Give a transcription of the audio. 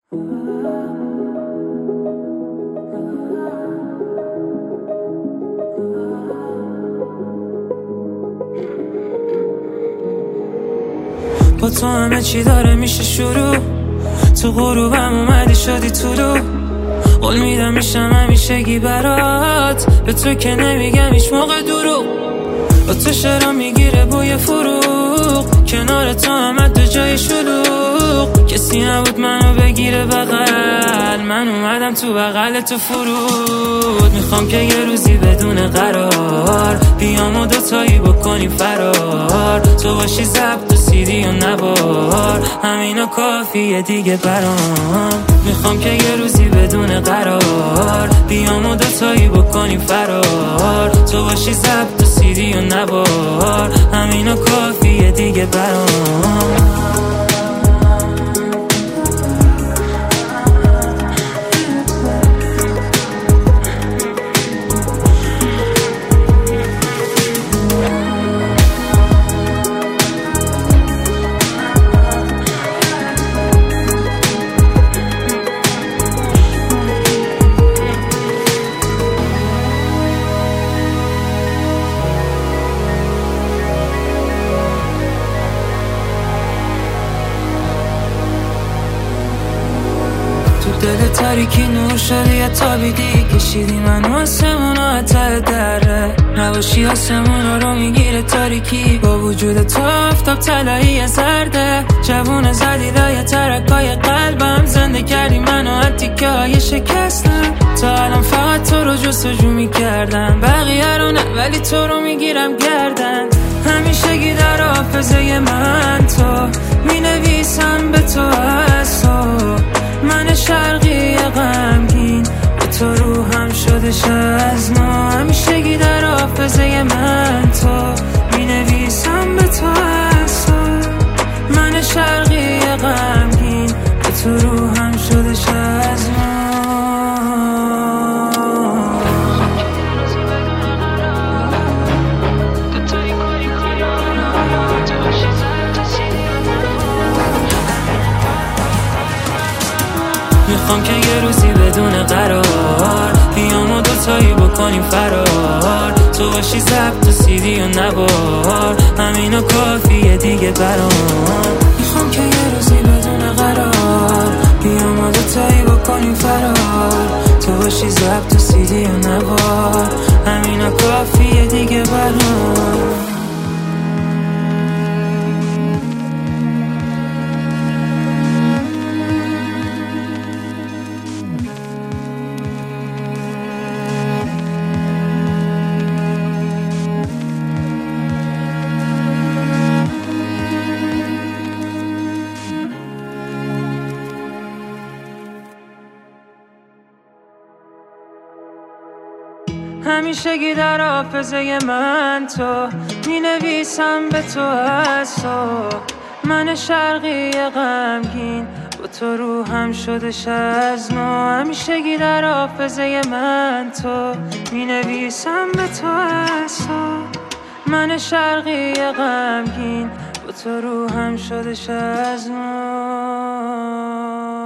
با تو همه چی داره میشه شروع، تو غروبم اومدی شدی طلوع. قول میدم میشم همیشگی برات، به تو که نمیگم هیچ موقع دروغ. با تو شعرها میگیره بوی فروغ، کنار تو همه دو جای شلوغ. کسی نبود منو بگیره بغل، من اومدم تو بغل تو فرود. میخوام که یه روزی بدون قرار بیام و دوتایی بکنیم فرار. تو باشی ضبط و سیدی و نوار، همینا کافیه دیگه برام. میخوام که یه روزی بدون قرار بیام و دوتایی بکنیم فرار. تو باشی ضبط و سیدی و نوار، همینا کافیه دیگه برام. دل تاریکی نور شدی یا تابیدی، کشیدی منو آسمونا ته دره. نباشی آسمونا رو میگیره تاریکی، با وجود تو آفتاب طلایی زرده. جوون زدی لای ترکای قلبم، زنده کردی منو از تیکه های شکستم. تا الان فقط تو رو جستجو میکردم، بقیه رو نه ولی تو رو میگیرم گردن. همیشگی در حافظه من تو مینویسم به تو از تو. من شرقی غمگین به تو روحم شدش از نو. همیشگی در حافظه من تو مینویسم به تو از تو. من شرقی غمگین به تو روحم شدش از نو. میخوام که یه روزی بدون قرار بیام و دوتایی بکنیم فرار. تو باشی ضبط و سیدی و نوار، همینا کافیه دیگه برام. میخوام که یه روزی بدون قرار بیام و دوتایی بکنیم فرار. تو باشی ضبط و سیدی و نوار، همینا کافیه دیگه برام. همیشگی در حافظه من تو مینویسم به تو از تو. من شرقی غمگین با تو روحم شدش از نو. همیشگی در حافظه من تو مینویسم به تو از تو. من شرقی غمگین با تو روحم شدش از نو.